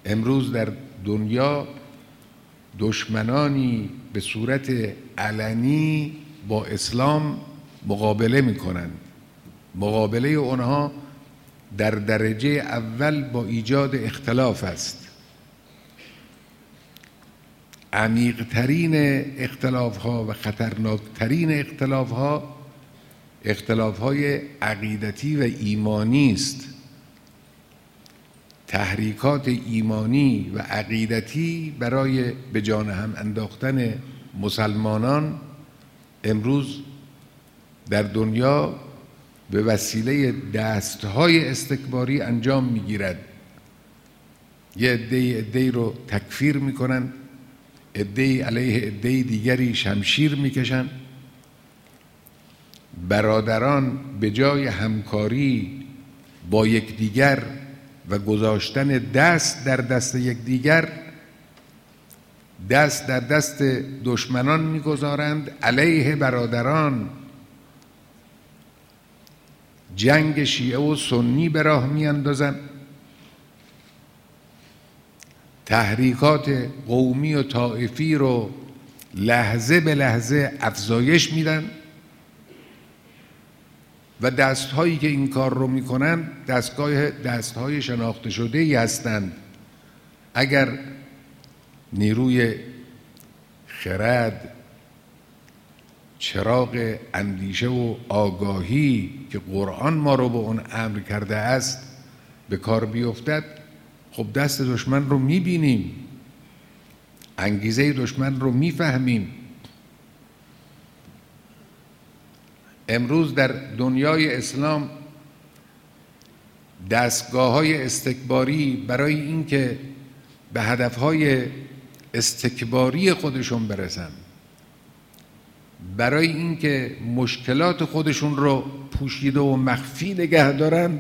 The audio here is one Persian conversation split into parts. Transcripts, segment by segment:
امروز در دنیا دشمنانی به صورت علنی با اسلام مقابله میکنن. مقابله اونها در درجه اول با ایجاد اختلاف است. عمیق‌ترین اختلاف‌ها و خطرناکترین اختلاف‌های عقیدتی و ایمانی است. تحریکات ایمانی و عقیدتی برای به جان هم انداختن مسلمانان امروز در دنیا به وسیله دستهای استکباری انجام میگیرد. یه عده‌ای رو تکفیر میکنن، عده‌ای علیه عده‌ای دیگری شمشیر میکشن. برادران به جای همکاری با یکدیگر و گذاشتن دست در دست یکدیگر، دست در دست دشمنان میگذارند، علیه برادران جنگ شیعه و سنی به راه میاندازند، تحریکات قومی و طائفی رو لحظه به لحظه افزایش میدن و دستهایی که این کار رو میکنن دستهای شناخته شده ای هستند. اگر نیروی خرد، چراغ اندیشه و آگاهی که قرآن ما رو به اون امر کرده است به کار بیفتد، خب دست دشمن رو میبینیم، انگیزه دشمن رو میفهمیم. امروز در دنیای اسلام دستگاه‌های استکباری برای اینکه به هدف‌های استکباری خودشون برسن، برای اینکه مشکلات خودشون رو پوشیده و مخفی نگه دارن،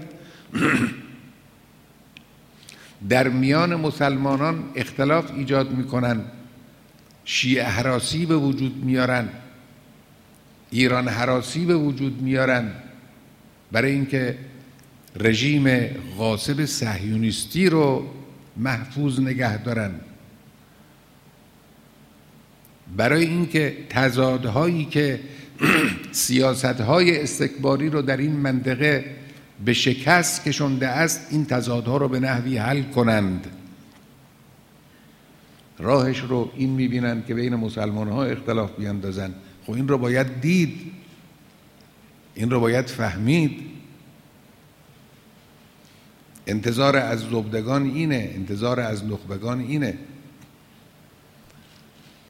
در میان مسلمانان اختلاف ایجاد میکنن، شیعه هراسی به وجود میارن، ایران هراسی به وجود میارن، برای اینکه رژیم غاصب صهیونیستی رو محفوظ نگه دارن، برای اینکه تضادهایی که سیاستهای استکباری رو در این منطقه به شکست کشونده است، این تضادها رو به نحوی حل کنند. راهش رو این میبینن که بین مسلمان‌ها اختلاف بیاندازن. خب این رو باید دید، این رو باید فهمید. انتظار از زبدگان اینه، انتظار از نخبگان اینه.